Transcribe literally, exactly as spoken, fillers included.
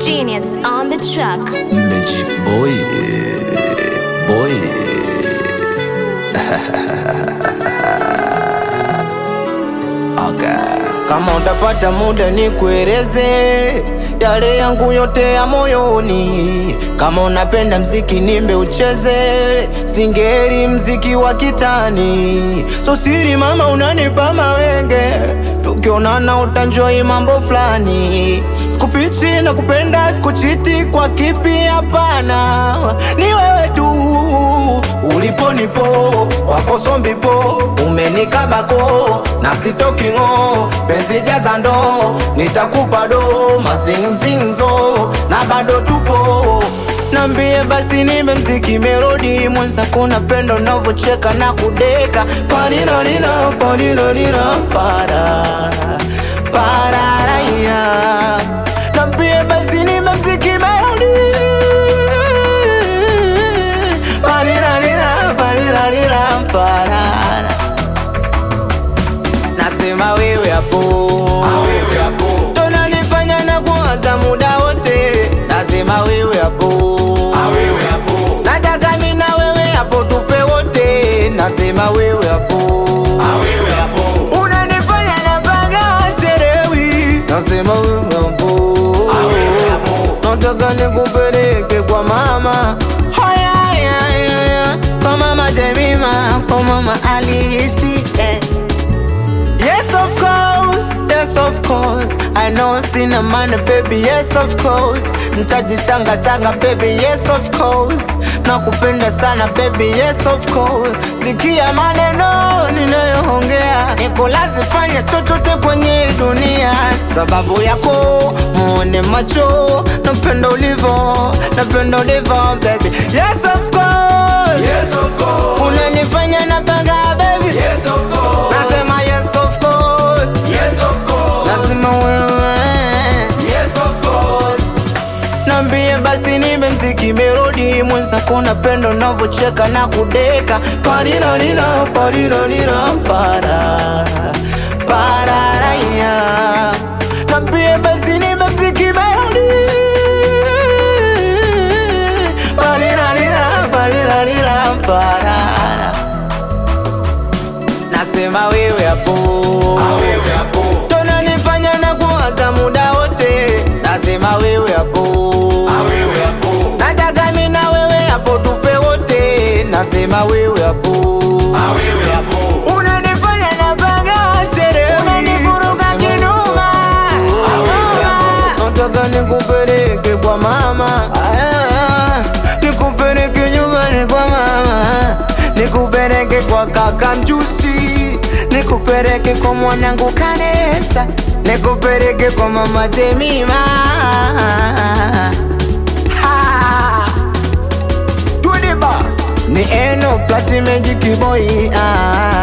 Genius on the track. Magic boy, boy. Okay. Kama utapata muda nikueleze yale yangu yote ya moyoni. Kama unapenda mziki nimbe ucheze, singeri mziki wa kitani. So siri mama unanipa mawenge, tukionana utanjoi mambo flani. Sikufichi na kupenda sikuchiti kwa kipi hapana. Ni wewe tu ulipo nipo, wako sombi po, umenikabako na sitoki ngo. Penzi jaza ndo, nitakupa do, mazinzinzo na bado tupo. Nambie basi nimbe mziki melodi, mwenza kuna pendo navocheka na kudeka. Panina nina, panina nina, para para raya. Nambie basi nimbe mziki melodi, panina nina, panina nina, para. Nasema wewe hapo, wewe hapo, tunanifanya na kuwaza muda wote. Nasema wewe hapo, wewe hapo, nataka mimi na wewe hapo tufe wote. Nasema wewe hapo, wewe hapo, unanifanya na baga serewi. Nasema wewe hapo, wewe hapo, nataka nikupeleke kwa mama. Haya haya haya, kwa mama Jemima, kwa mama Alisi, eh. Yes of course, yes of course, I know sina money baby, yes of course. Ntaji changa changa baby, yes of course. Nakupenda sana baby, yes of course. Sikia maneno ninayoongea, nikulazi fanya chochote kwenye dunia. Sababu yako muone macho, napenda ulivo, napenda ulivo baby. Yes of course, yes of course, unanifanya na baga baby. Yes of course, nasema yes of course, yes of course, nasema wewe, yes of course. Nambie basi nimbe mziki melodi, mwenza kuna pendo navocheka na kudeka. Parina nina, parina nina, para para raya. Nambie basi nimbe mziki melodi, parina nina, parina nina, para. Nasema wewe hapo, wewe hapo, tunanifanya na kuwaza muda wote. Nasema wewe hapo, wewe hapo, nataka mimi na wewe hapo tufe wote. Nasema wewe hapo, wewe hapo, unanifanya na baga serewi, unanivuruga kinuma. Nataka nikupeleke kwa mama, nikupeleke nyumbani kwa mama, nikupeleke kwa kaka Mjusi, nikupeleke kwa mwanangu Kanesa, nikupeleke kwa mama Jemima. Ha! Tudiba ni eno plati magic boy. Ah.